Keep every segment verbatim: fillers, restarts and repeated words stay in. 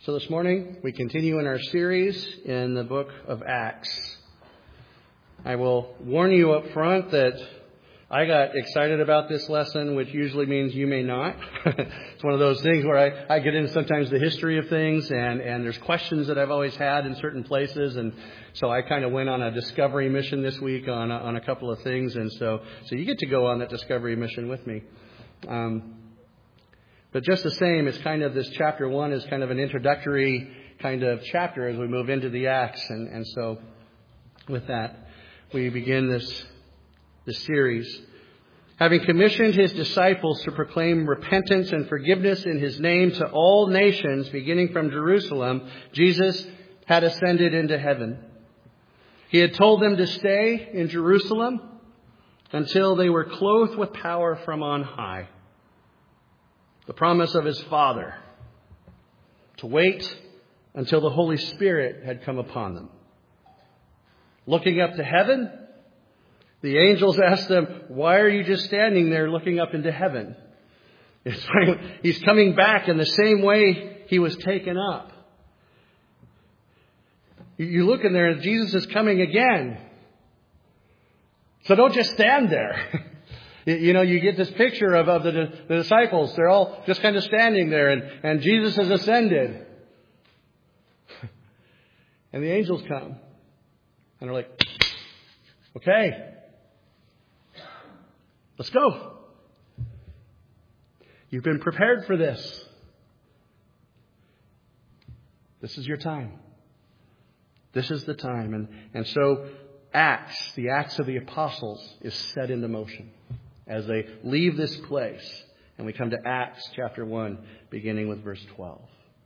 So this morning, we continue in our series in the book of Acts. I will warn you up front that I got excited about this lesson, which usually means you may not. It's one of those things where I, I get into sometimes the history of things, and, and there's questions that I've always had in certain places, and so I kind of went on a discovery mission this week on a, on a couple of things, and so so you get to go on that discovery mission with me. Um, But just the same, it's kind of this chapter one is kind of an introductory kind of chapter as we move into the Acts. And, and so with that, we begin this, this series. Having commissioned his disciples to proclaim repentance and forgiveness in his name to all nations, beginning from Jerusalem, Jesus had ascended into heaven. He had told them to stay in Jerusalem until they were clothed with power from on high. The promise of his Father to wait until the Holy Spirit had come upon them. Looking up to heaven, the angels asked them, why are you just standing there looking up into heaven? It's like he's coming back in the same way he was taken up. You look in there and Jesus is coming again. So don't just stand there. You know, you get this picture of, of the, the disciples. They're all just kind of standing there, and, and Jesus has ascended. And the angels come. And they're like, okay, let's go. You've been prepared for this. This is your time. This is the time. And, and so Acts, the Acts of the Apostles, is set into motion as they leave this place. And we come to Acts chapter one, beginning with verse twelve.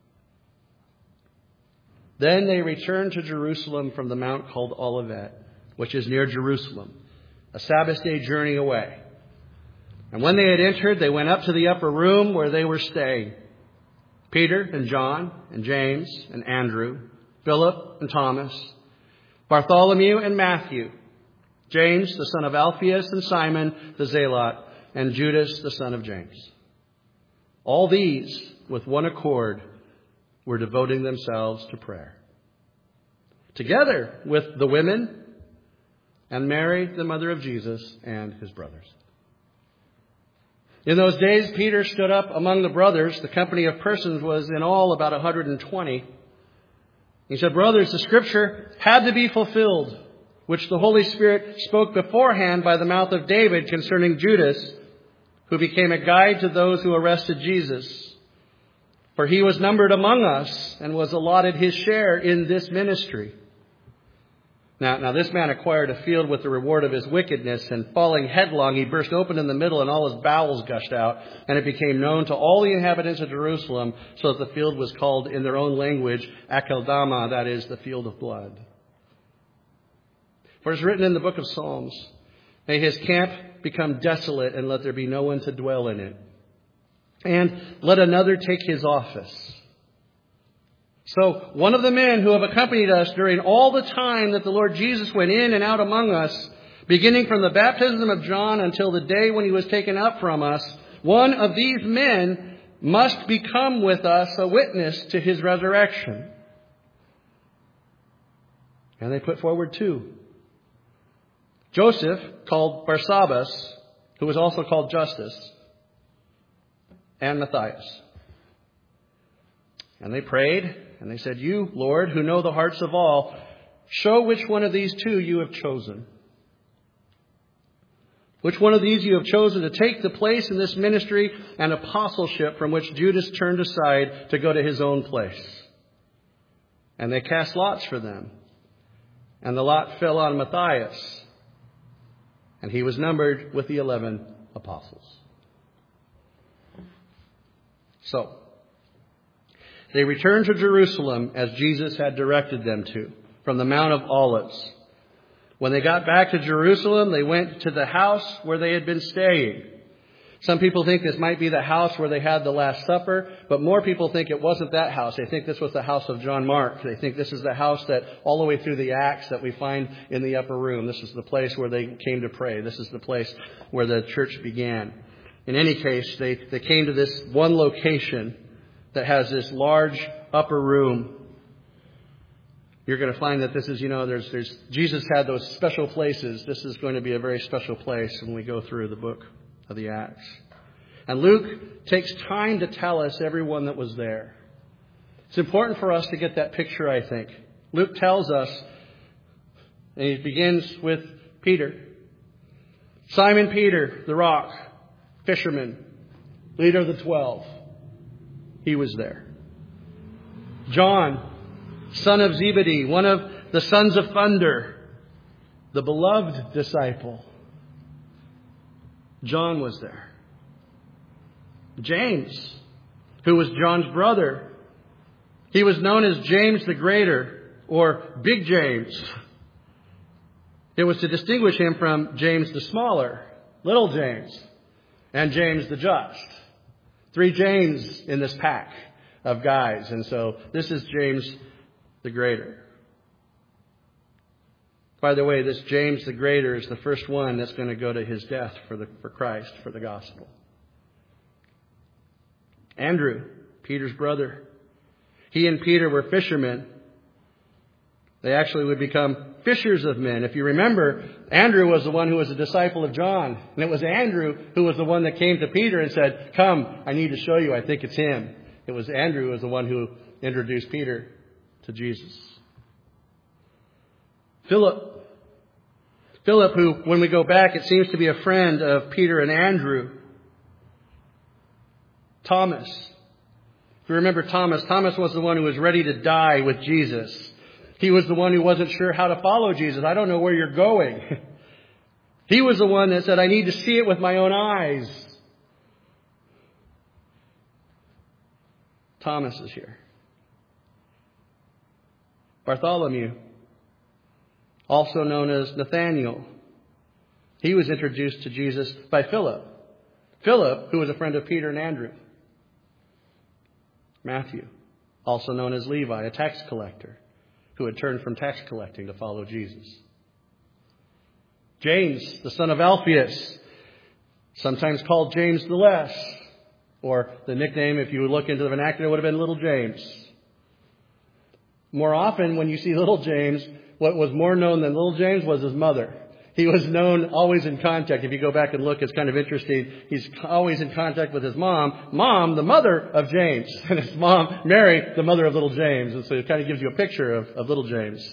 Then they returned to Jerusalem from the mount called Olivet, which is near Jerusalem, a Sabbath day journey away. And when they had entered, they went up to the upper room where they were staying. Peter and John and James and Andrew, Philip and Thomas, Bartholomew and Matthew, James, the son of Alphaeus, and Simon, the Zealot, and Judas, the son of James. All these, with one accord, were devoting themselves to prayer, together with the women and Mary, the mother of Jesus, and his brothers. In those days, Peter stood up among the brothers. The company of persons was in all about one hundred twenty. He said, brothers, the scripture had to be fulfilled, which the Holy Spirit spoke beforehand by the mouth of David concerning Judas, who became a guide to those who arrested Jesus. For he was numbered among us and was allotted his share in this ministry. Now, now this man acquired a field with the reward of his wickedness, and falling headlong, he burst open in the middle, and all his bowels gushed out. And it became known to all the inhabitants of Jerusalem, so that the field was called in their own language, Akeldama, that is, the field of blood. For it is written in the book of Psalms, may his camp become desolate, and let there be no one to dwell in it. And let another take his office. So one of the men who have accompanied us during all the time that the Lord Jesus went in and out among us, beginning from the baptism of John until the day when he was taken up from us, one of these men must become with us a witness to his resurrection. And they put forward two. Joseph, called Barsabbas, who was also called Justus, and Matthias. And they prayed, and they said, you, Lord, who know the hearts of all, show which one of these two you have chosen. Which one of these you have chosen to take the place in this ministry and apostleship from which Judas turned aside to go to his own place. And they cast lots for them. And the lot fell on Matthias. And he was numbered with the eleven apostles. So, they returned to Jerusalem as Jesus had directed them to, from the Mount of Olives. When they got back to Jerusalem, they went to the house where they had been staying. Some people think this might be the house where they had the Last Supper, but more people think it wasn't that house. They think this was the house of John Mark. They think this is the house that all the way through the Acts that we find in the upper room. This is the place where they came to pray. This is the place where the church began. In any case, they, they came to this one location that has this large upper room. You're going to find that this is, you know, there's, there's, Jesus had those special places. This is going to be a very special place when we go through the book of the Acts. And Luke takes time to tell us everyone that was there. It's important for us to get that picture, I think. Luke tells us, and he begins with Peter. Simon Peter, the rock, fisherman, leader of the twelve. He was there. John, son of Zebedee, one of the sons of thunder, the beloved disciple. John was there. James, who was John's brother. He was known as James the Greater, or Big James. It was to distinguish him from James the Smaller, Little James, and James the Just. Three James in this pack of guys. And so this is James the Greater. By the way, this James the Greater is the first one that's going to go to his death for the for Christ, for the gospel. Andrew, Peter's brother. He and Peter were fishermen. They actually would become fishers of men. If you remember, Andrew was the one who was a disciple of John. And it was Andrew who was the one that came to Peter and said, "Come, I need to show you. I think it's him." It was Andrew who was the one who introduced Peter to Jesus. Philip. Philip, who, when we go back, it seems to be a friend of Peter and Andrew. Thomas. If you remember Thomas, Thomas was the one who was ready to die with Jesus. He was the one who wasn't sure how to follow Jesus. I don't know where you're going. He was the one that said, "I need to see it with my own eyes." Thomas is here. Bartholomew, also known as Nathaniel. He was introduced to Jesus by Philip. Philip, who was a friend of Peter and Andrew. Matthew, also known as Levi, a tax collector, who had turned from tax collecting to follow Jesus. James, the son of Alphaeus, sometimes called James the Less, or the nickname, if you would look into the vernacular, would have been Little James. More often, when you see Little James, what was more known than Little James was his mother. He was known always in contact. If you go back and look, it's kind of interesting. He's always in contact with his mom. Mom, the mother of James. And his mom, Mary, the mother of Little James. And so it kind of gives you a picture of, of Little James.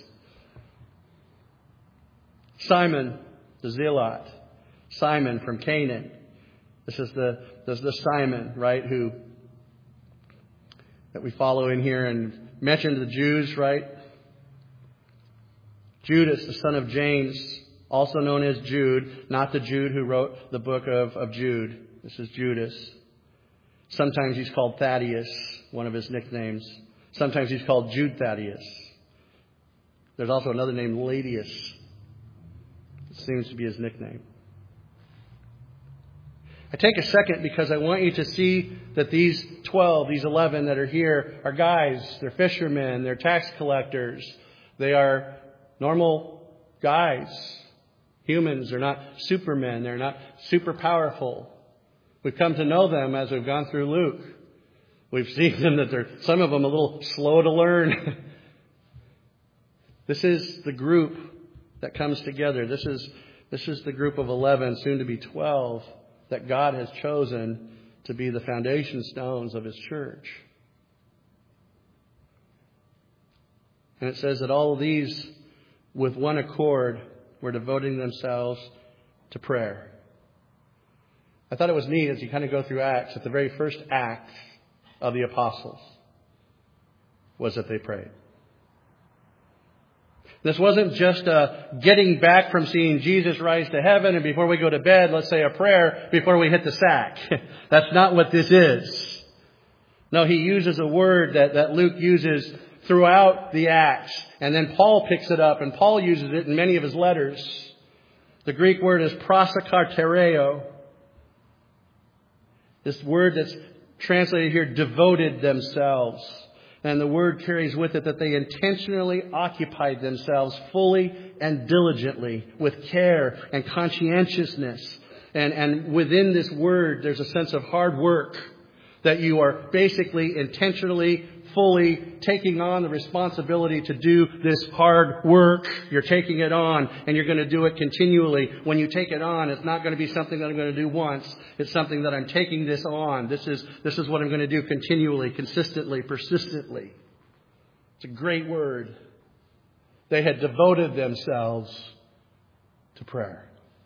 Simon, the Zealot. Simon from Canaan. This is the, this is the Simon, right, who that we follow in here and mentioned the Jews, right? Judas, the son of James, also known as Jude, not the Jude who wrote the book of, of Jude. This is Judas. Sometimes he's called Thaddeus, one of his nicknames. Sometimes he's called Jude Thaddeus. There's also another name, Ladius. It seems to be his nickname. I take a second because I want you to see that these twelve, these eleven that are here are guys. They're fishermen. They're tax collectors. They are normal guys. Humans. They're not supermen. They're not super powerful. We've come to know them as we've gone through Luke. We've seen them that they're, some of them, a little slow to learn. This is the group that comes together. This is, this is the group of eleven, soon to be twelve, that God has chosen to be the foundation stones of His church. And it says that all of these, with one accord, were devoting themselves to prayer. I thought it was neat as you kind of go through Acts, that the very first act of the apostles was that they prayed. This wasn't just a getting back from seeing Jesus rise to heaven and before we go to bed, let's say a prayer before we hit the sack. That's not what this is. No, he uses a word that, that Luke uses throughout the Acts. And then Paul picks it up, and Paul uses it in many of his letters. The Greek word is prosakartereo. This word that's translated here, devoted themselves. And the word carries with it that they intentionally occupied themselves fully and diligently with care and conscientiousness. And, and within this word, there's a sense of hard work. That you are basically intentionally, fully taking on the responsibility to do this hard work. You're taking it on, and you're going to do it continually. When you take it on, it's not going to be something that I'm going to do once. It's something that I'm taking this on. This is, this is what I'm going to do continually, consistently, persistently. It's a great word. They had devoted themselves to prayer.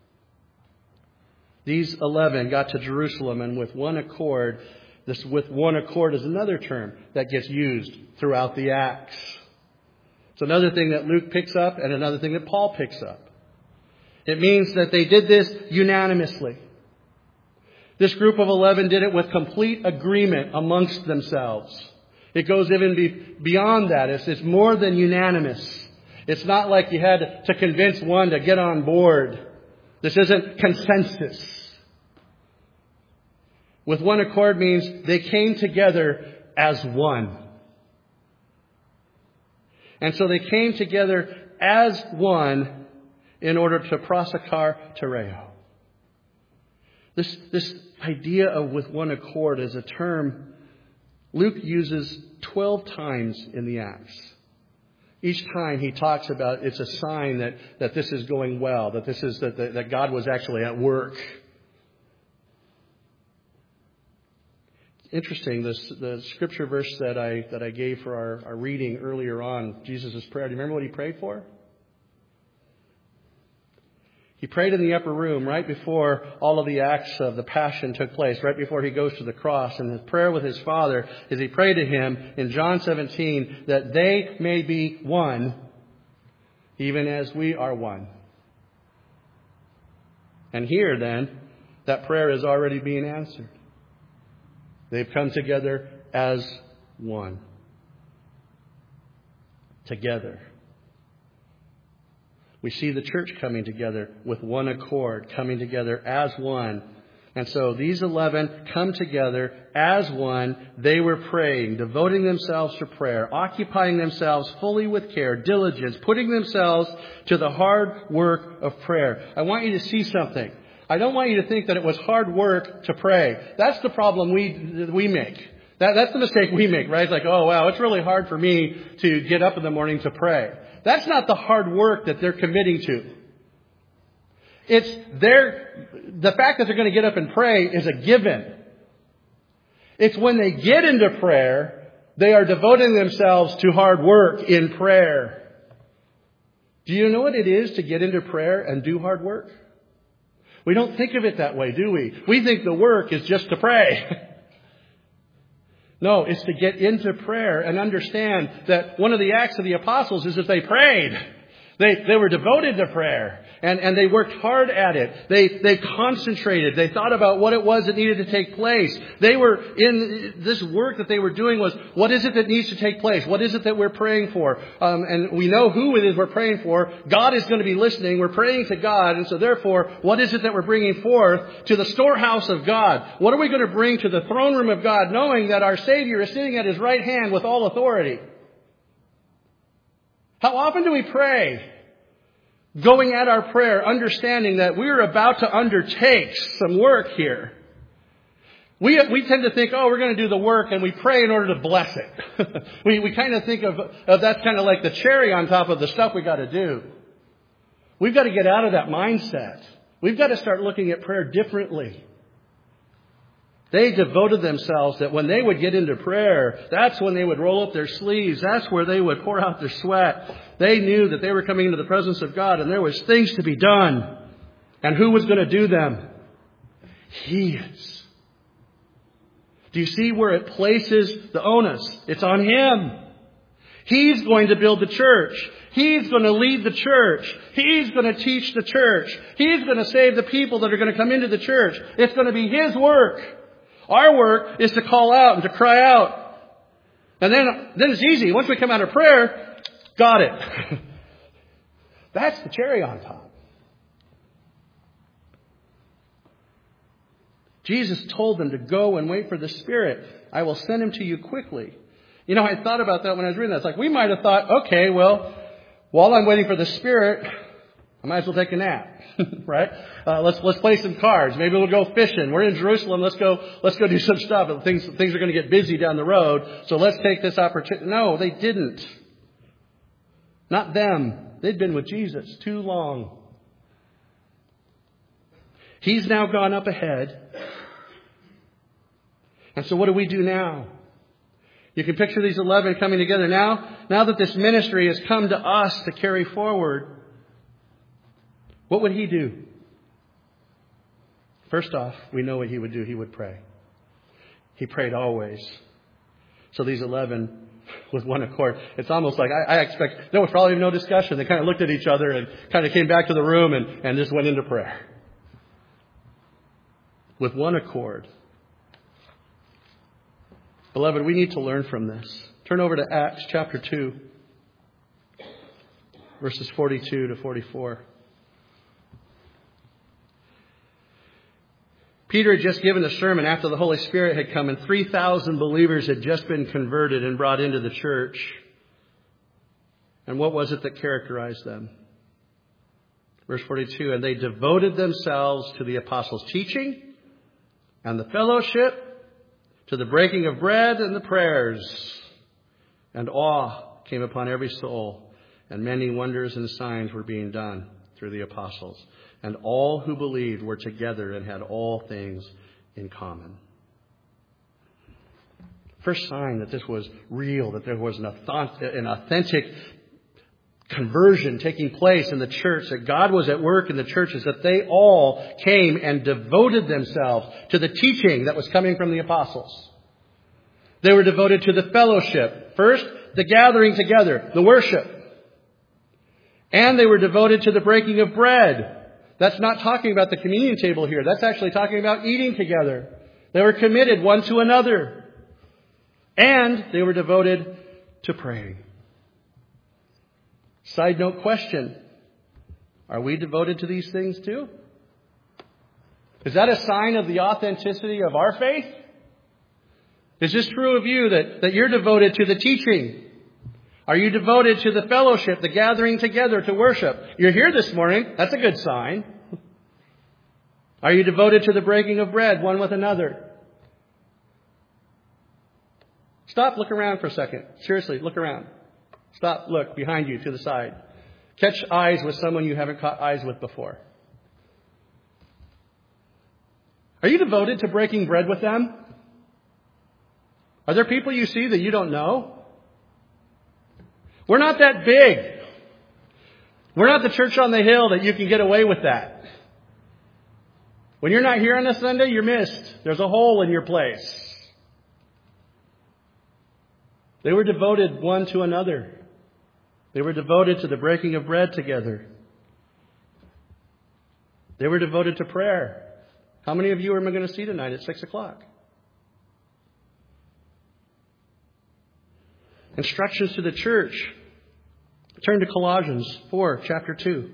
These eleven got to Jerusalem, and with one accord, this with one accord is another term that gets used throughout the Acts. It's another thing that Luke picks up and another thing that Paul picks up. It means that they did this unanimously. This group of eleven did it with complete agreement amongst themselves. It goes even be, beyond that. It's, it's more than unanimous. It's not like you had to convince one to get on board. This isn't consensus. With one accord means they came together as one. And so they came together as one in order to prosakar tereo. This, this idea of with one accord is a term Luke uses twelve times in the Acts. Each time he talks about it's a sign that, that this is going well, that this is that, that God was actually at work. Interesting, this, the scripture verse that I that I gave for our, our reading earlier on, Jesus' prayer. Do you remember what he prayed for? He prayed in the upper room right before all of the acts of the passion took place, right before he goes to the cross. And his prayer with his Father is he prayed to him in John seventeen that they may be one, even as we are one. And here then, that prayer is already being answered. They've come together as one. Together. We see the church coming together with one accord, coming together as one. And so these eleven come together as one. They were praying, devoting themselves to prayer, occupying themselves fully with care, diligence, putting themselves to the hard work of prayer. I want you to see something. I don't want you to think that it was hard work to pray. That's the problem we we make. That, that's the mistake we make, right? It's like, oh, wow, it's really hard for me to get up in the morning to pray. That's not the hard work that they're committing to. It's their, the fact that they're going to get up and pray is a given. It's when they get into prayer, they are devoting themselves to hard work in prayer. Do you know what it is to get into prayer and do hard work? We don't think of it that way, do we? We think the work is just to pray. No, it's to get into prayer and understand that one of the acts of the apostles is that they prayed. They, they were devoted to prayer. And, and they worked hard at it. They, they concentrated. They thought about what it was that needed to take place. They were in this work that they were doing was, what is it that needs to take place? What is it that we're praying for? Um, and we know who it is we're praying for. God is going to be listening. We're praying to God. And so therefore, what is it that we're bringing forth to the storehouse of God? What are we going to bring to the throne room of God, knowing that our Savior is sitting at His right hand with all authority? How often do we pray? Going at our prayer, understanding that we're about to undertake some work here. We we tend to think, oh, we're going to do the work, and we pray in order to bless it. we we kind of think of, of that's kind of like the cherry on top of the stuff we got to do. We've got to get out of that mindset. We've got to start looking at prayer differently. They devoted themselves that when they would get into prayer, that's when they would roll up their sleeves. That's where they would pour out their sweat. They knew that they were coming into the presence of God and there was things to be done. And who was going to do them? He is. Do you see where it places the onus? It's on Him. He's going to build the church. He's going to lead the church. He's going to teach the church. He's going to save the people that are going to come into the church. It's going to be His work. Our work is to call out and to cry out. And then, then it's easy. Once we come out of prayer, got it. That's the cherry on top. Jesus told them to go and wait for the Spirit. I will send Him to you quickly. You know, I thought about that when I was reading that. It's like we might have thought, okay, well, while I'm waiting for the Spirit, I might as well take a nap, right? Uh, let's let's play some cards. Maybe we'll go fishing. We're in Jerusalem. Let's go let's go do some stuff. Things things are going to get busy down the road. So let's take this opportunity. No, they didn't. Not them. They'd been with Jesus too long. He's now gone up ahead. And so what do we do now? You can picture these eleven coming together. Now, now that this ministry has come to us to carry forward, what would he do? First off, we know what he would do. He would pray. He prayed always. So these eleven, with one accord, it's almost like I, I expect there was probably no discussion. They kind of looked at each other and kind of came back to the room and, and just went into prayer. With one accord. Beloved, we need to learn from this. Turn over to Acts chapter two, verses forty-two to forty-four. Peter had just given a sermon after the Holy Spirit had come and three thousand believers had just been converted and brought into the church. And what was it that characterized them? Verse forty-two, and they devoted themselves to the apostles' teaching and the fellowship, to the breaking of bread and the prayers. And awe came upon every soul, and many wonders and signs were being done through the apostles. And all who believed were together and had all things in common. First sign that this was real, that there was an authentic conversion taking place in the church, that God was at work in the churches, that they all came and devoted themselves to the teaching that was coming from the apostles. They were devoted to the fellowship. First, the gathering together, the worship. And they were devoted to the breaking of bread. That's not talking about the communion table here. That's actually talking about eating together. They were committed one to another. And they were devoted to praying. Side note question. Are we devoted to these things too? Is that a sign of the authenticity of our faith? Is this true of you, that, that you're devoted to the teaching? Are you devoted to the fellowship, the gathering together to worship? You're here this morning. That's a good sign. Are you devoted to the breaking of bread one with another? Stop, look around for a second. Seriously, look around. Stop, look behind you to the side. Catch eyes with someone you haven't caught eyes with before. Are you devoted to breaking bread with them? Are there people you see that you don't know? We're not that big. We're not the church on the hill that you can get away with that. When you're not here on a Sunday, you're missed. There's a hole in your place. They were devoted one to another. They were devoted to the breaking of bread together. They were devoted to prayer. How many of you am I going to see tonight at six o'clock? Instructions to the church. Turn to Colossians four, chapter two.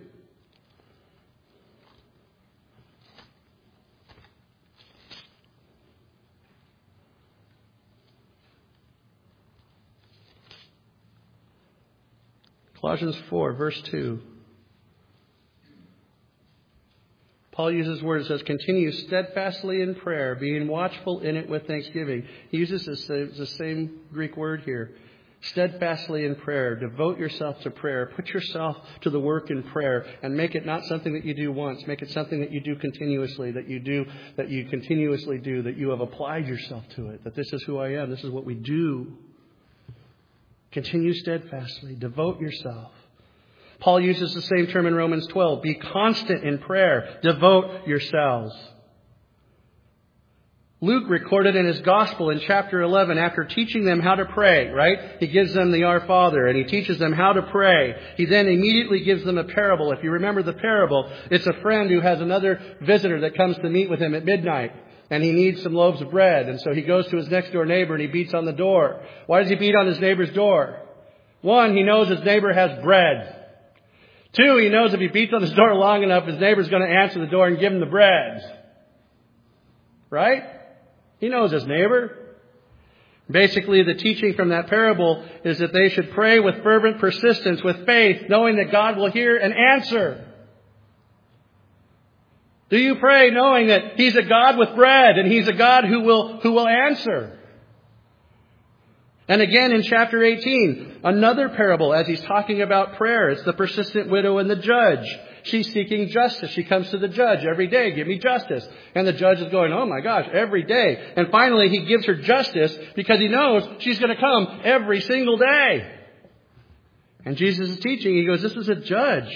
Colossians four, verse two. Paul uses words, says, continue steadfastly in prayer, being watchful in it with thanksgiving. He uses the same, the same Greek word here. Steadfastly in prayer. Devote yourself to prayer. Put yourself to the work in prayer and make it not something that you do once. Make it something that you do continuously, that you do, that you continuously do, that you have applied yourself to it, that this is who I am. This is what we do. Continue steadfastly. Devote yourself. Paul uses the same term in Romans twelve. Be constant in prayer. Devote yourselves. Luke recorded in his gospel in chapter eleven, after teaching them how to pray, right? He gives them the Our Father and he teaches them how to pray. He then immediately gives them a parable. If you remember the parable, it's a friend who has another visitor that comes to meet with him at midnight. And he needs some loaves of bread. And so he goes to his next door neighbor and he beats on the door. Why does he beat on his neighbor's door? One, he knows his neighbor has bread. Two, he knows if he beats on his door long enough, his neighbor's going to answer the door and give him the bread. Right? He knows his neighbor. Basically, the teaching from that parable is that they should pray with fervent persistence, with faith, knowing that God will hear and answer. Do you pray knowing that He's a God with bread and He's a God who will, who will answer? And again in chapter eighteen, another parable as He's talking about prayer. It's the persistent widow and the judge. She's seeking justice. She comes to the judge every day. Give me justice. And the judge is going, oh my gosh, every day. And finally He gives her justice because He knows she's going to come every single day. And Jesus is teaching. He goes, this is a judge.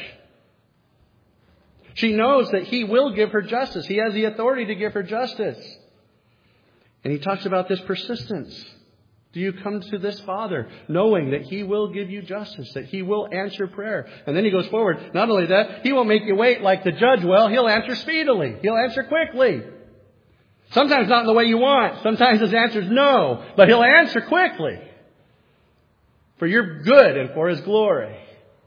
She knows that He will give her justice. He has the authority to give her justice. And He talks about this persistence. Do you come to this Father knowing that He will give you justice, that He will answer prayer? And then He goes forward. Not only that, He won't make you wait like the judge will. He'll answer speedily. He'll answer quickly. Sometimes not in the way you want. Sometimes His answer is no. But He'll answer quickly. For your good and for His glory.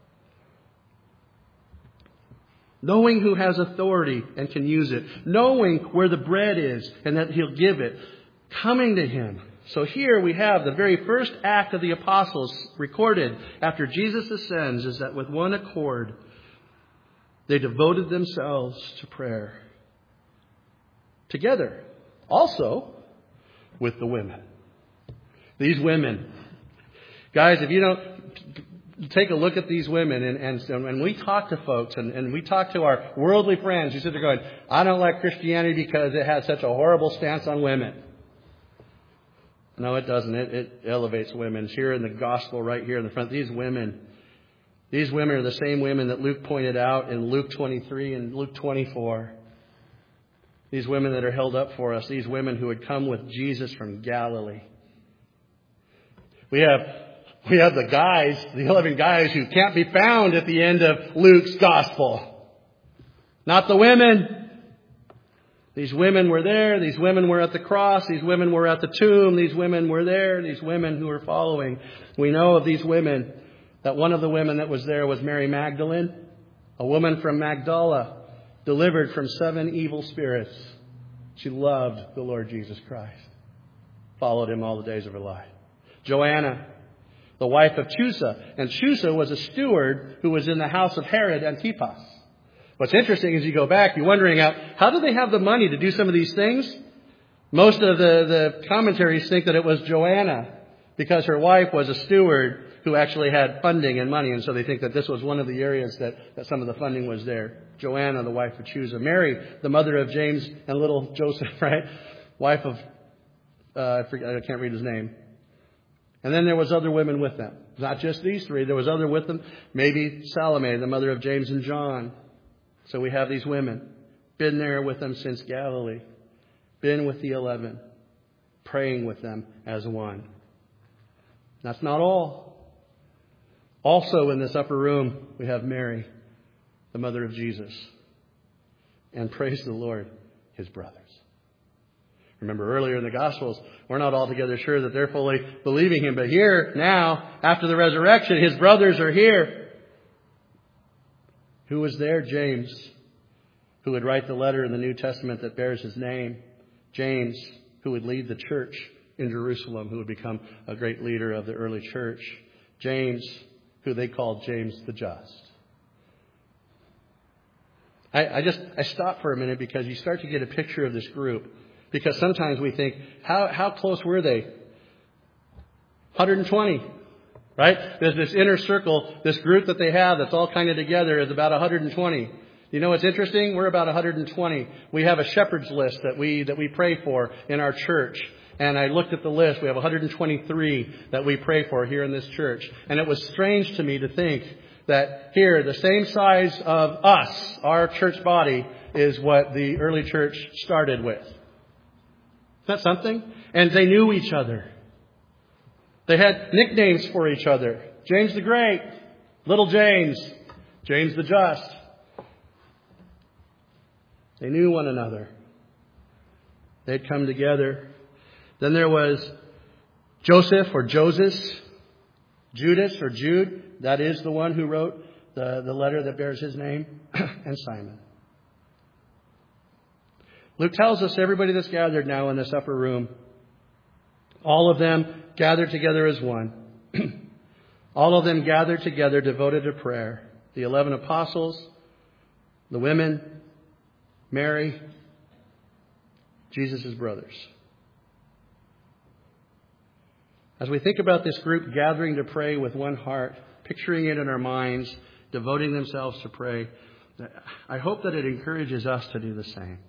Knowing who has authority and can use it. Knowing where the bread is and that He'll give it. Coming to Him. So here we have the very first act of the apostles recorded after Jesus ascends is that with one accord, they devoted themselves to prayer. Together. Also with the women. These women. Guys, if you don't take a look at these women and, and, and we talk to folks and, and we talk to our worldly friends who sit there going, I don't like Christianity because it has such a horrible stance on women. No, it doesn't. It, it elevates women. Here in the gospel right here in the front, these women, these women are the same women that Luke pointed out in Luke twenty-three and Luke twenty-four. These women that are held up for us. These women who had come with Jesus from Galilee. We have, we have the guys, the eleven guys who can't be found at the end of Luke's gospel. Not the women. These women were there. These women were at the cross. These women were at the tomb. These women were there. These women who were following. We know of these women that one of the women that was there was Mary Magdalene, a woman from Magdala, delivered from seven evil spirits. She loved the Lord Jesus Christ. Followed Him all the days of her life. Joanna, the wife of Chusa. And Chusa was a steward who was in the house of Herod Antipas. What's interesting is you go back, you're wondering out, how do they have the money to do some of these things? Most of the, the commentaries think that it was Joanna because her wife was a steward who actually had funding and money. And so they think that this was one of the areas that, that some of the funding was there. Joanna, the wife of Chusa. Mary, the mother of James and little Joseph, right? Wife of, uh, I, forget, I can't read his name. And then there was other women with them. Not just these three. There was other with them. Maybe Salome, the mother of James and John. So we have these women, been there with them since Galilee, been with the eleven, praying with them as one. That's not all. Also in this upper room, we have Mary, the mother of Jesus, and praise the Lord, His brothers. Remember earlier in the Gospels, we're not altogether sure that they're fully believing Him, but here, now, after the resurrection, His brothers are here. Who was there? James, who would write the letter in the New Testament that bears his name. James, who would lead the church in Jerusalem, who would become a great leader of the early church. James, who they called James the Just. I, I just, I stop for a minute because you start to get a picture of this group. Because sometimes we think, how, how close were they? one hundred twenty. Right? There's this inner circle, this group that they have that's all kind of together is about one hundred twenty. You know what's interesting? We're about one hundred twenty. We have a shepherd's list that we that we pray for in our church. And I looked at the list. We have one hundred twenty-three that we pray for here in this church. And it was strange to me to think that here, the same size of us, our church body, is what the early church started with. Is that something? And they knew each other. They had nicknames for each other. James the Great, Little James, James the Just. They knew one another. They'd come together. Then there was Joseph or Joseph, Judas or Jude. That is the one who wrote the, the letter that bears his name. And Simon. Luke tells us everybody that's gathered now in this upper room, all of them gathered together as one. All of them gathered together, devoted to prayer. The eleven apostles, the women, Mary, Jesus' brothers. As we think about this group gathering to pray with one heart, picturing it in our minds, devoting themselves to pray, I hope that it encourages us to do the same.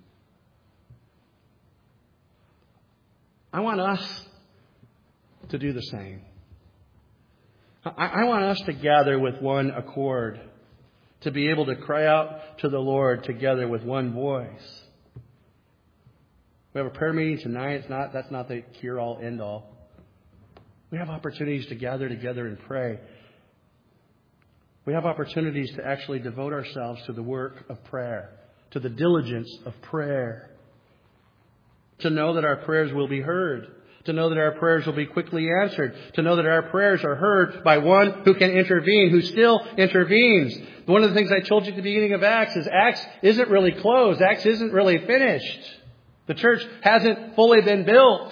I want us to do the same. I, I want us to gather with one accord, to be able to cry out to the Lord together with one voice. We have a prayer meeting tonight. It's not, that's not the cure-all, end-all. We have opportunities to gather together and pray. We have opportunities to actually devote ourselves to the work of prayer, to the diligence of prayer, to know that our prayers will be heard, to know that our prayers will be quickly answered, to know that our prayers are heard by one who can intervene, who still intervenes. One of the things I told you at the beginning of Acts is Acts isn't really closed. Acts isn't really finished. The church hasn't fully been built.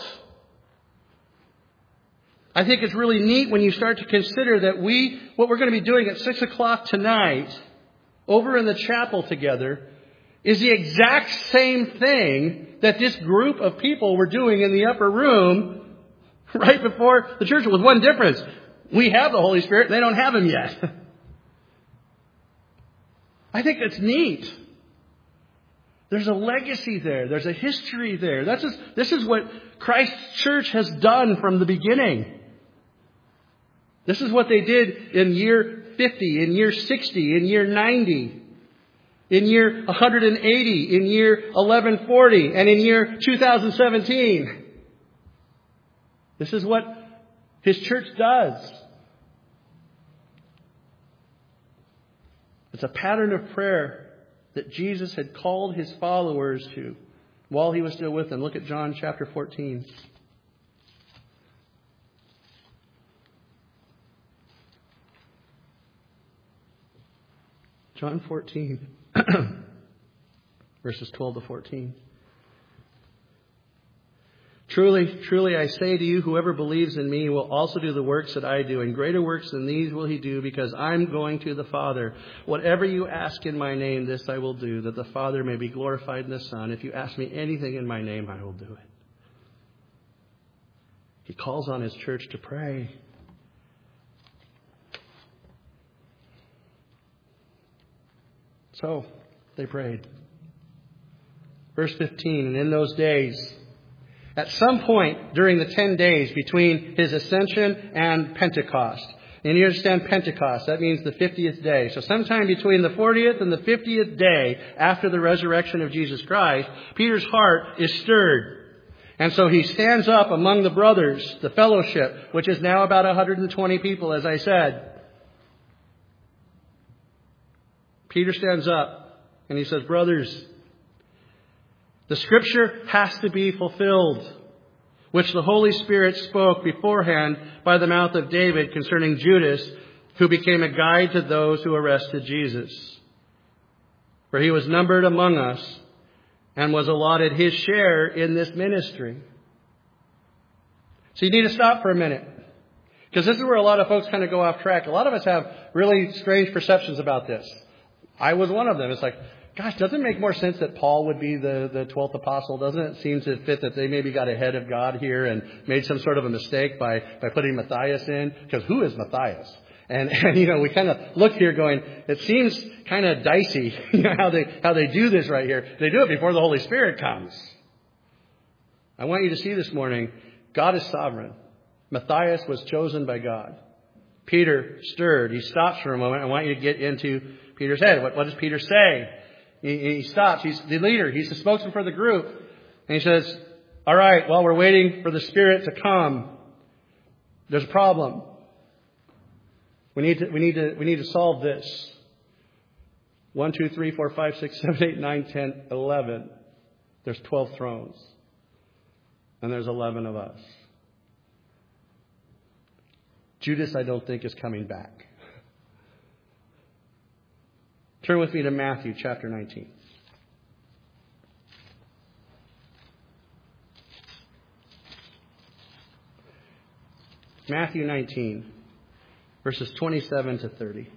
I think it's really neat when you start to consider that we, what we're going to be doing at six o'clock tonight, over in the chapel together, is the exact same thing that this group of people were doing in the upper room right before the church, with one difference. We have the Holy Spirit, they don't have Him yet. I think it's neat. There's a legacy there. There's a history there. That's just, this is what Christ's church has done from the beginning. This is what they did in year fifty, in year sixty, in year ninety, in year one hundred eighty, in year eleven forty, and in year two thousand seventeen. This is what His church does. It's a pattern of prayer that Jesus had called His followers to while He was still with them. Look at John chapter fourteen. John fourteen, verses twelve to fourteen. Truly, truly, I say to you, whoever believes in me will also do the works that I do, and greater works than these will he do, because I'm going to the Father. Whatever you ask in my name, this I will do, that the Father may be glorified in the Son. If you ask me anything in my name, I will do it. He calls on His church to pray. So, they prayed. Verse fifteen, and in those days, at some point during the ten days between His ascension and Pentecost, and you understand Pentecost, that means the fiftieth day. So sometime between the fortieth and the fiftieth day after the resurrection of Jesus Christ, Peter's heart is stirred. And so he stands up among the brothers, the fellowship, which is now about one hundred twenty people, as I said. Peter stands up and he says, brothers, the Scripture has to be fulfilled, which the Holy Spirit spoke beforehand by the mouth of David concerning Judas, who became a guide to those who arrested Jesus. For he was numbered among us and was allotted his share in this ministry. So you need to stop for a minute, because this is where a lot of folks kind of go off track. A lot of us have really strange perceptions about this. I was one of them. It's like, gosh, doesn't it make more sense that Paul would be the, the twelfth apostle? Doesn't it seem to fit that they maybe got ahead of God here and made some sort of a mistake by, by putting Matthias in? Because who is Matthias? And, and, you know, we kind of look here going, it seems kind of dicey, you know, how they, how they do this right here. They do it before the Holy Spirit comes. I want you to see this morning, God is sovereign. Matthias was chosen by God. Peter stirred. He stops for a moment. I want you to get into Peter's head. What, what does Peter say? He, he stops. He's the leader. He's the spokesman for the group. And he says, all right, well, we're waiting for the Spirit to come. There's a problem. We need to, we need to, we need to solve this. One, two, three, four, five, six, seven, eight, nine, ten, eleven. There's twelve thrones. And there's eleven of us. Judas, I don't think, is coming back. Turn with me to Matthew chapter nineteen. Matthew nineteen, verses twenty-seven to thirty.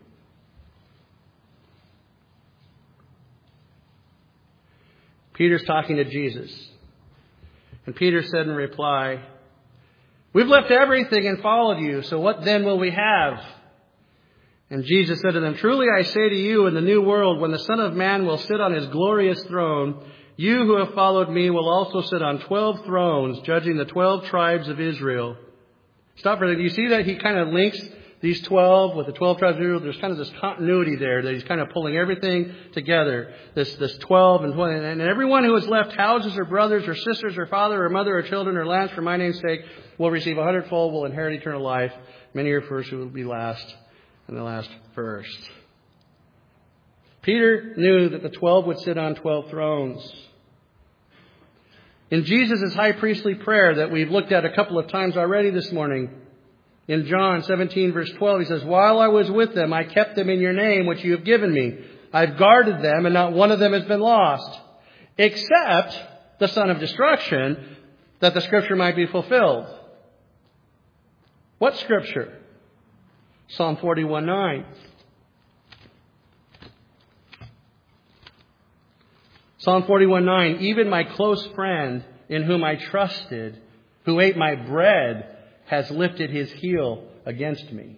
Peter's talking to Jesus. And Peter said in reply, "We've left everything and followed you, so what then will we have?" And Jesus said to them, "Truly I say to you, in the new world, when the Son of Man will sit on his glorious throne, you who have followed me will also sit on twelve thrones, judging the twelve tribes of Israel." Stop for a second. You see that he kind of links these twelve with the twelve tribes of Israel? There's kind of this continuity there that he's kind of pulling everything together. This this twelve and twenty. And everyone who has left houses or brothers or sisters or father or mother or children or lands for my name's sake will receive a hundredfold, will inherit eternal life. Many are first who will be last, and the last first. Peter knew that the twelve would sit on twelve thrones. In Jesus' high priestly prayer that we've looked at a couple of times already this morning, in John seventeen verse twelve, he says, "While I was with them, I kept them in your name, which you have given me. I've guarded them, and not one of them has been lost, except the son of destruction, that the scripture might be fulfilled." What scripture? Psalm forty-one nine. Psalm forty-one nine, "Even my close friend in whom I trusted, who ate my bread, has lifted his heel against me."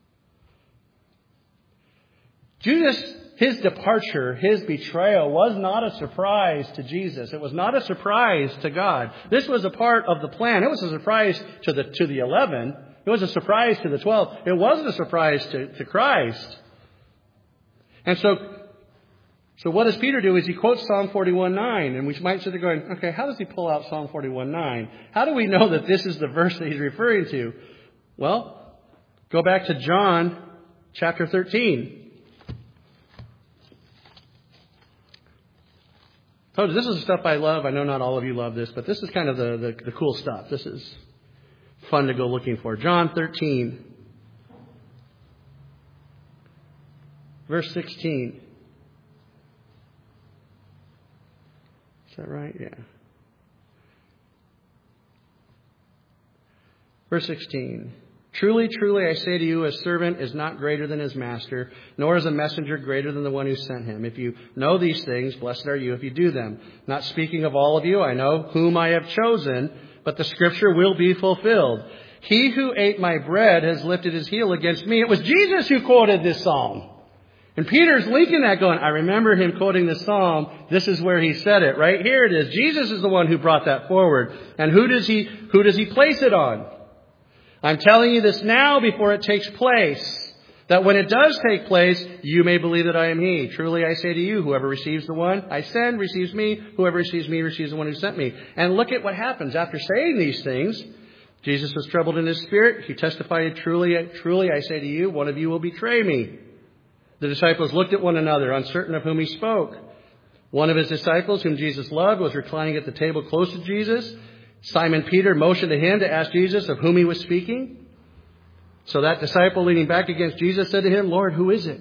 Judas, his departure, his betrayal was not a surprise to Jesus. It was not a surprise to God. This was a part of the plan. It was a surprise to the, to the eleven. It was a surprise to the twelve. It wasn't a surprise to, to Christ. And so, so what does Peter do is he quotes Psalm forty-one nine. And we might sit there going, okay, how does he pull out Psalm forty-one nine? How do we know that this is the verse that he's referring to? Well, go back to John chapter thirteen. So this is the stuff I love. I know not all of you love this, but this is kind of the, the, the cool stuff. This is fun to go looking for. John thirteen, verse sixteen. Is that right? Yeah. Verse sixteen. "Truly, truly, I say to you, a servant is not greater than his master, nor is a messenger greater than the one who sent him. If you know these things, blessed are you if you do them. Not speaking of all of you, I know whom I have chosen, but the scripture will be fulfilled. He who ate my bread has lifted his heel against me." It was Jesus who quoted this psalm. And Peter's linking that going, I remember him quoting this psalm. This is where he said it. Right here it is. Jesus is the one who brought that forward. And who does he, who does he place it on? "I'm telling you this now before it takes place, that when it does take place, you may believe that I am he. Truly I say to you, whoever receives the one I send receives me. Whoever receives me receives the one who sent me." And look at what happens. After saying these things, Jesus was troubled in his spirit. He testified, "Truly, truly I say to you, one of you will betray me." The disciples looked at one another, uncertain of whom he spoke. One of his disciples, whom Jesus loved, was reclining at the table close to Jesus. Simon Peter motioned to him to ask Jesus of whom he was speaking. So that disciple, leaning back against Jesus, said to him, "Lord, who is it?"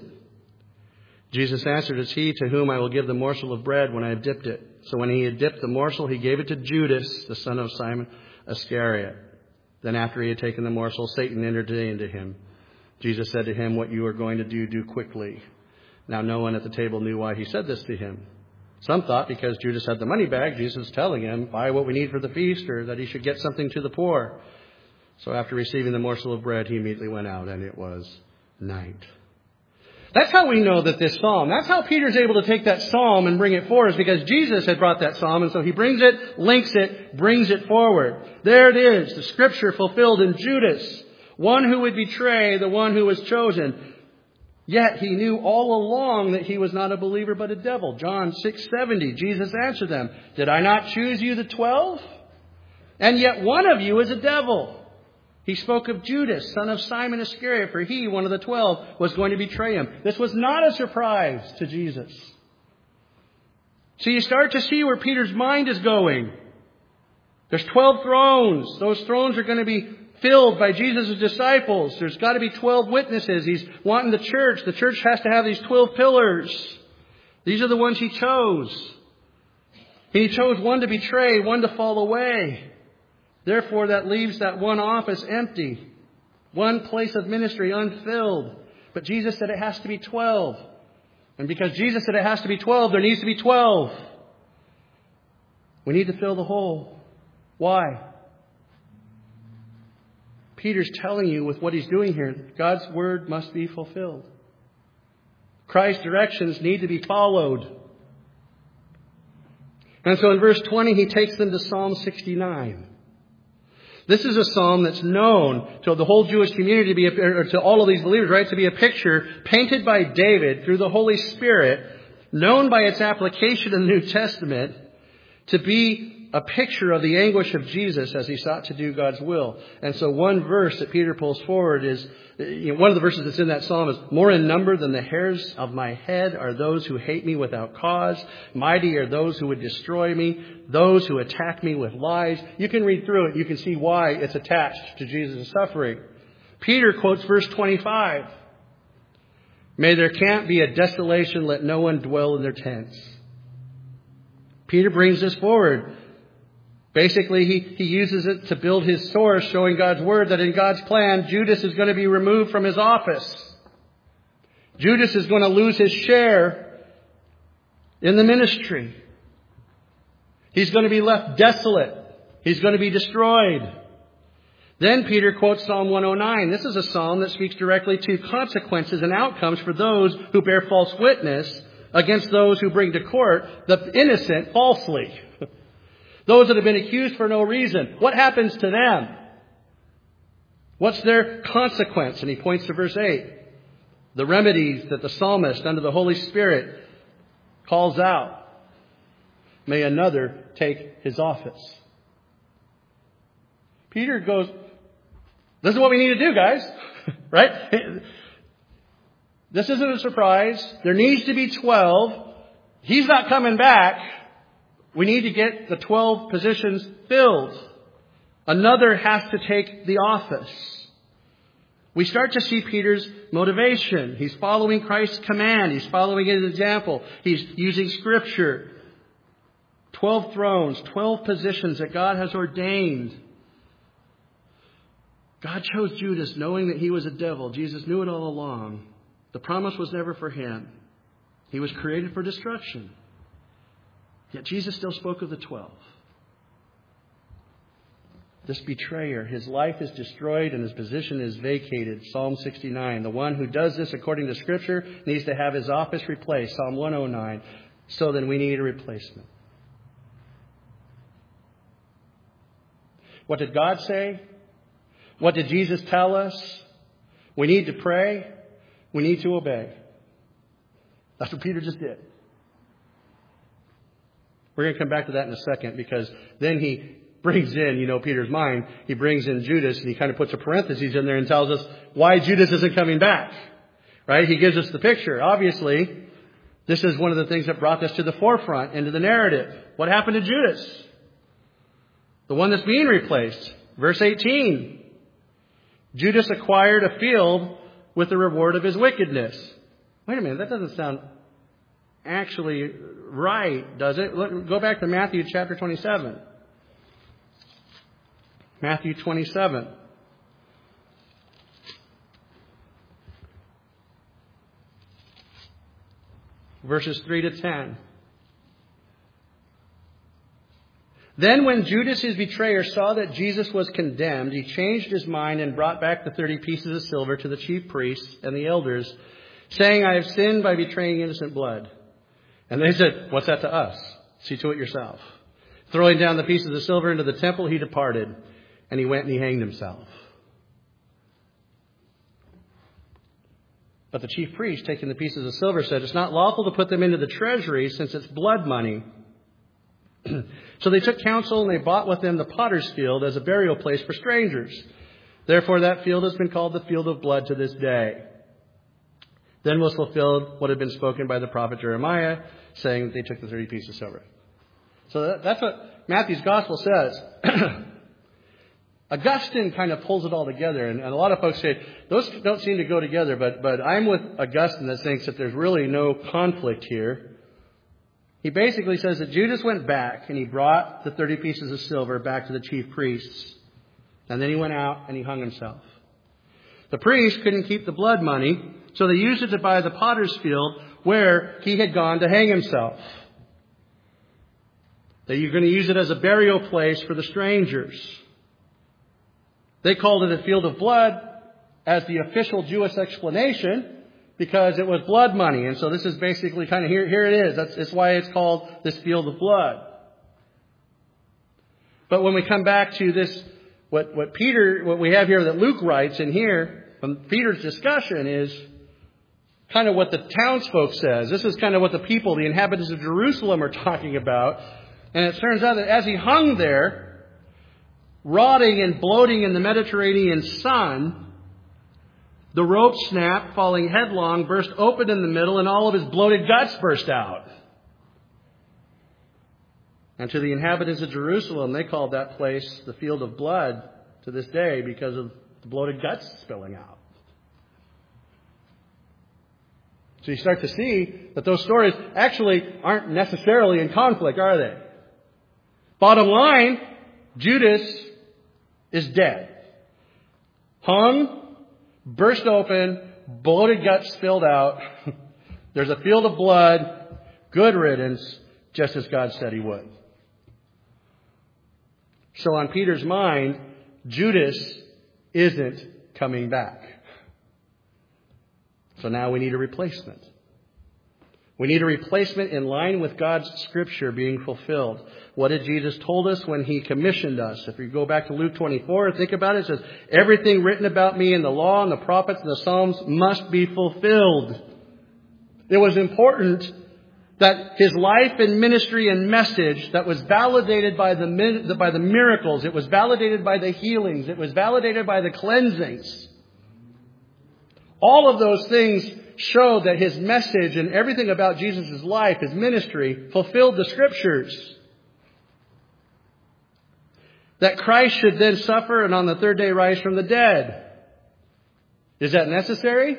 Jesus answered, "It's he to whom I will give the morsel of bread when I have dipped it." So when he had dipped the morsel, he gave it to Judas, the son of Simon Iscariot. Then after he had taken the morsel, Satan entered into him. Jesus said to him, "What you are going to do, do quickly." Now no one at the table knew why he said this to him. Some thought because Judas had the money bag, Jesus was telling him, buy what we need for the feast, or that he should get something to the poor. So after receiving the morsel of bread, he immediately went out, and it was night. That's how we know that this psalm, that's how Peter's able to take that psalm and bring it forward, is because Jesus had brought that psalm, and so he brings it, links it, brings it forward. There it is, the scripture fulfilled in Judas, one who would betray the one who was chosen. Yet he knew all along that he was not a believer but a devil. John six seventy, Jesus answered them, "Did I not choose you the twelve? And yet one of you is a devil." He spoke of Judas, son of Simon Iscariot, for he, one of the twelve, was going to betray him. This was not a surprise to Jesus. So you start to see where Peter's mind is going. There's twelve thrones. Those thrones are going to be filled by Jesus' disciples. There's got to be twelve witnesses. He's wanting the church. The church has to have these twelve pillars. These are the ones he chose. He chose one to betray, one to fall away. Therefore, that leaves that one office empty. One place of ministry unfilled. But Jesus said it has to be twelve. And because Jesus said it has to be twelve, there needs to be twelve. We need to fill the hole. Why? Peter's telling you with what he's doing here, God's word must be fulfilled. Christ's directions need to be followed. And so in verse twenty, he takes them to Psalm sixty-nine. This is a psalm that's known to the whole Jewish community, to be a, or to all of these believers, right, to be a picture painted by David through the Holy Spirit, known by its application in the New Testament, to be a picture of the anguish of Jesus as he sought to do God's will. And so one verse that Peter pulls forward is, you know, one of the verses that's in that psalm is, more in number than the hairs of my head are those who hate me without cause. Mighty are those who would destroy me, those who attack me with lies. You can read through it. You can see why it's attached to Jesus' suffering. Peter quotes verse twenty-five. May their camp be a desolation, let no one dwell in their tents. Peter brings this forward. Basically, he, he uses it to build his source, showing God's word that in God's plan, Judas is going to be removed from his office. Judas is going to lose his share in the ministry. He's going to be left desolate. He's going to be destroyed. Then Peter quotes Psalm one oh nine. This is a psalm that speaks directly to consequences and outcomes for those who bear false witness against those who bring to court the innocent falsely. Those that have been accused for no reason. What happens to them? What's their consequence? And he points to verse eight. The remedies that the psalmist, under the Holy Spirit, calls out. May another take his office. Peter goes, this is what we need to do, guys. Right? This isn't a surprise. There needs to be twelve. He's not coming back. We need to get the twelve positions filled. Another has to take the office. We start to see Peter's motivation. He's following Christ's command. He's following his example. He's using Scripture. Twelve thrones, twelve positions that God has ordained. God chose Judas knowing that he was a devil. Jesus knew it all along. The promise was never for him. He was created for destruction. Yet Jesus still spoke of the twelve. This betrayer, his life is destroyed and his position is vacated. Psalm sixty-nine. The one who does this according to Scripture needs to have his office replaced. Psalm one oh nine. So then we need a replacement. What did God say? What did Jesus tell us? We need to pray. We need to obey. That's what Peter just did. We're going to come back to that in a second, because then he brings in, you know, Peter's mind. He brings in Judas, and he kind of puts a parenthesis in there and tells us why Judas isn't coming back. Right? He gives us the picture. Obviously, this is one of the things that brought this to the forefront, into the narrative. What happened to Judas? The one that's being replaced. Verse eighteen. Judas acquired a field with the reward of his wickedness. Wait a minute, that doesn't sound actually right, does it? Look, go back to Matthew chapter twenty-seven. Matthew twenty-seven. Verses three to ten. Then when Judas, his betrayer, saw that Jesus was condemned, he changed his mind and brought back the thirty pieces of silver to the chief priests and the elders, saying, I have sinned by betraying innocent blood. And they said, what's that to us? See to it yourself. Throwing down the pieces of silver into the temple, he departed, and he went and he hanged himself. But the chief priest, taking the pieces of silver, said, it's not lawful to put them into the treasury, since it's blood money. So they took counsel, and they bought with them the potter's field as a burial place for strangers. Therefore that field has been called the field of blood to this day. Then was fulfilled what had been spoken by the prophet Jeremiah, saying that they took the thirty pieces of silver. So that, that's what Matthew's gospel says. Augustine kind of pulls it all together. And, and a lot of folks say, those don't seem to go together. But, but I'm with Augustine that thinks that there's really no conflict here. He basically says that Judas went back and he brought the thirty pieces of silver back to the chief priests. And then he went out and he hung himself. The priest couldn't keep the blood money, so they used it to buy the potter's field where he had gone to hang himself. That you're going to use it as a burial place for the strangers. They called it a field of blood as the official Jewish explanation because it was blood money. And so this is basically kind of, here, here it is. That's, that's why it's called this field of blood. But when we come back to this, what, what Peter, what we have here that Luke writes in here, from Peter's discussion is kind of what the townsfolk says. This is kind of what the people, the inhabitants of Jerusalem, are talking about. And it turns out that as he hung there, rotting and bloating in the Mediterranean sun, the rope snapped, falling headlong, burst open in the middle, and all of his bloated guts burst out. And to the inhabitants of Jerusalem, they called that place the field of blood to this day because of the bloated guts spilling out. So you start to see that those stories actually aren't necessarily in conflict, are they? Bottom line, Judas is dead. Hung, burst open, bloated guts spilled out. There's a field of blood, good riddance, just as God said he would. So on Peter's mind, Judas isn't coming back. So now we need a replacement. We need a replacement in line with God's Scripture being fulfilled. What did Jesus told us when He commissioned us? If you go back to Luke twenty-four, think about it. It says, everything written about me in the law and the prophets and the Psalms must be fulfilled. It was important that His life and ministry and message that was validated by the, by the miracles, it was validated by the healings, it was validated by the cleansings. All of those things show that His message and everything about Jesus' life, His ministry, fulfilled the Scriptures. That Christ should then suffer and on the third day rise from the dead. Is that necessary?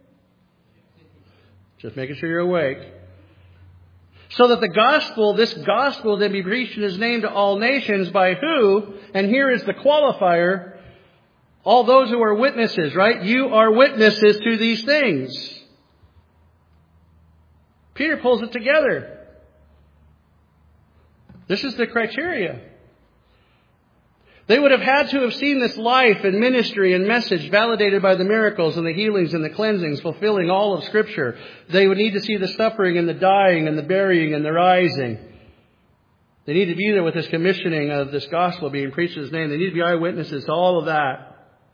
Just making sure you're awake. So that the gospel, this gospel then be preached in His name to all nations by who? And here is the qualifier. All those who are witnesses, right? You are witnesses to these things. Peter pulls it together. This is the criteria. They would have had to have seen this life and ministry and message validated by the miracles and the healings and the cleansings, fulfilling all of Scripture. They would need to see the suffering and the dying and the burying and the rising. They need to be there with this commissioning of this gospel being preached in His name. They need to be eyewitnesses to all of that.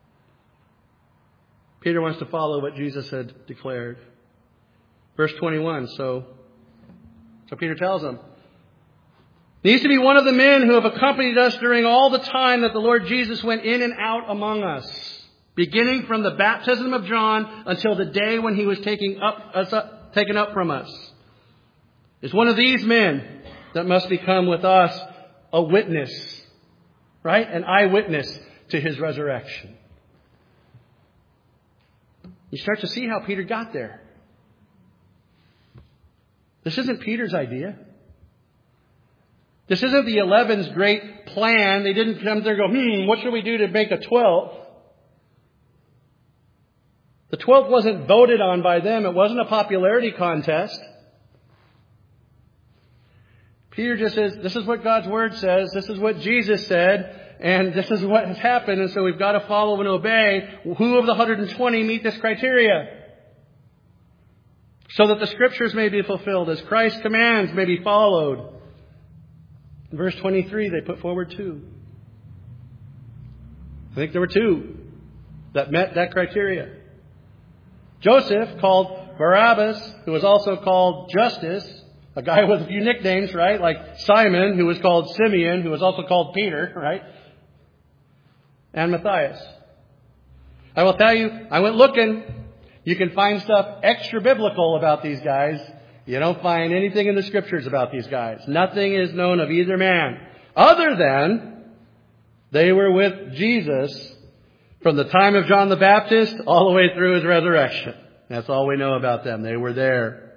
Peter wants to follow what Jesus had declared. Verse twenty-one, so, so Peter tells them, needs to be one of the men who have accompanied us during all the time that the Lord Jesus went in and out among us, beginning from the baptism of John until the day when He was taking up, us up, taken up from us. It's one of these men that must become with us a witness, right? An eyewitness to His resurrection. You start to see how Peter got there. This isn't Peter's idea. This isn't the eleven's great plan. They didn't come there and go, hmm, what should we do to make a twelfth? The twelfth wasn't voted on by them. It wasn't a popularity contest. Peter just says, this is what God's Word says. This is what Jesus said. And this is what has happened. And so we've got to follow and obey. Who of the one hundred twenty meet this criteria? So that the Scriptures may be fulfilled, as Christ's commands may be followed. In verse twenty-three, they put forward two. I think there were two that met that criteria. Joseph, called Barabbas, who was also called Justus, a guy with a few nicknames, right? Like Simon, who was called Simeon, who was also called Peter, right? And Matthias. I will tell you, I went looking. You can find stuff extra biblical about these guys. You don't find anything in the Scriptures about these guys. Nothing is known of either man, other than they were with Jesus from the time of John the Baptist all the way through His resurrection. That's all we know about them. They were there.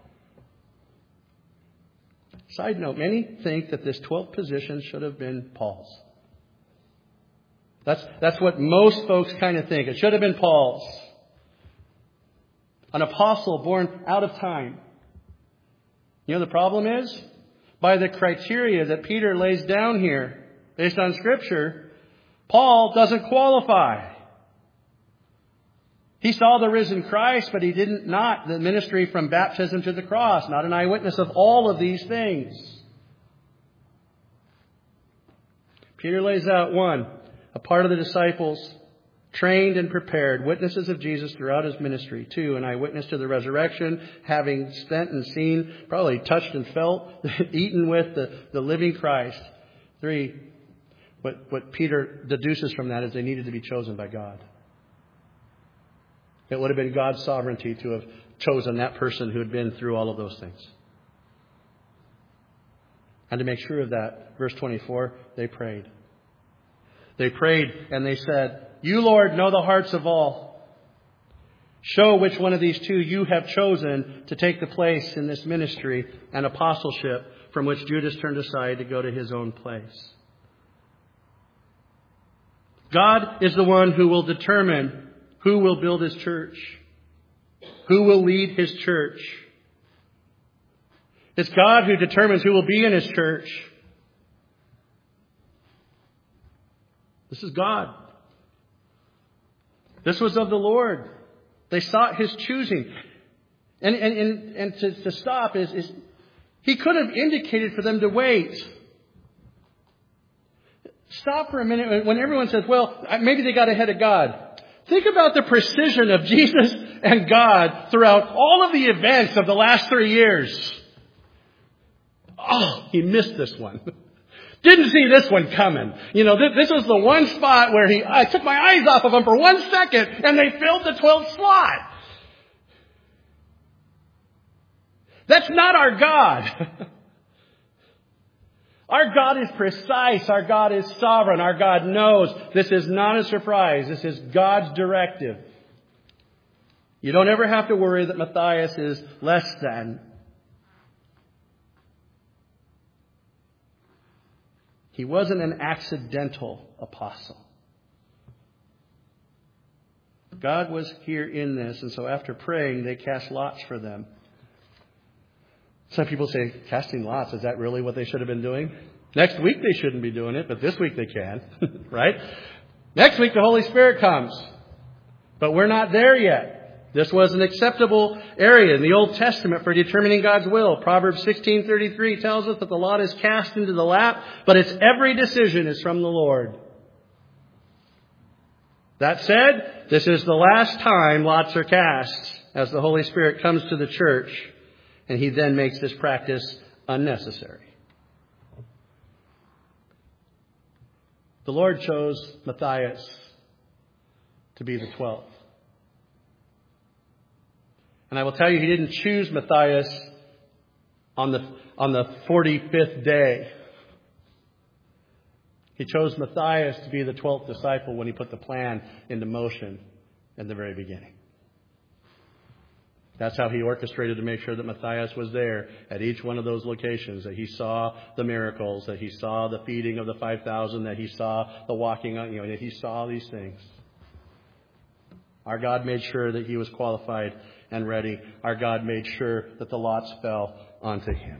Side note, many think that this twelfth position should have been Paul's. That's, that's what most folks kind of think. It should have been Paul's. An apostle born out of time. You know the problem is? by the criteria that Peter lays down here, based on Scripture, Paul doesn't qualify. He saw the risen Christ, but he didn't not the ministry from baptism to the cross, not an eyewitness of all of these things. Peter lays out, one, a part of the disciples, trained and prepared, witnesses of Jesus throughout his ministry. Two, an eyewitness to the resurrection, having spent and seen, probably touched and felt, eaten with the, the living Christ. Three, what, what Peter deduces from that is they needed to be chosen by God. It would have been God's sovereignty to have chosen that person who had been through all of those things. And to make sure of that, verse twenty-four, they prayed. They prayed and they said, "You, Lord, know the hearts of all. Show which one of these two you have chosen to take the place in this ministry and apostleship from which Judas turned aside to go to his own place." God is the one who will determine who will build his church, who will lead his church. It's God who determines who will be in his church. This is God. This was of the Lord. They sought his choosing. And, and, and, and to, to stop is, is he could have indicated for them to wait. Stop for a minute when everyone says, well, maybe they got ahead of God. Think about the precision of Jesus and God throughout all of the events of the last three years. Oh, he missed this one. Didn't see this one coming. You know, this, this was the one spot where he, I took my eyes off of him for one second and they filled the twelfth slot. That's not our God. Our God is precise. Our God is sovereign. Our God knows. This is not a surprise. This is God's directive. You don't ever have to worry that Matthias is less than. He wasn't an accidental apostle. God was here in this, and so after praying, they cast lots for them. Some people say, casting lots, is that really what they should have been doing? Next week they shouldn't be doing it, but this week they can, right? Next week the Holy Spirit comes, but we're not there yet. This was an acceptable area in the Old Testament for determining God's will. Proverbs sixteen thirty-three tells us that the lot is cast into the lap, but its every decision is from the Lord. That said, this is the last time lots are cast as the Holy Spirit comes to the church. And he then makes this practice unnecessary. The Lord chose Matthias to be the twelfth. And I will tell you, he didn't choose Matthias on the, on the forty-fifth day. He chose Matthias to be the twelfth disciple when he put the plan into motion in the very beginning. That's how he orchestrated to make sure that Matthias was there at each one of those locations, that he saw the miracles, that he saw the feeding of the five thousand, that he saw the walking on, you know, that he saw these things. Our God made sure that he was qualified and ready. Our God made sure that the lots fell onto him.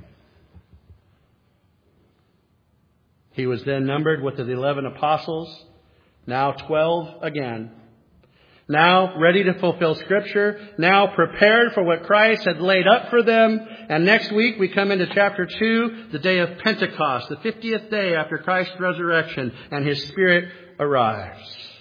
He was then numbered with the eleven apostles, now twelve again. Now ready to fulfill Scripture, now prepared for what Christ had laid up for them. And next week we come into chapter two, the day of Pentecost, the fiftieth day after Christ's resurrection, and his Spirit arrives.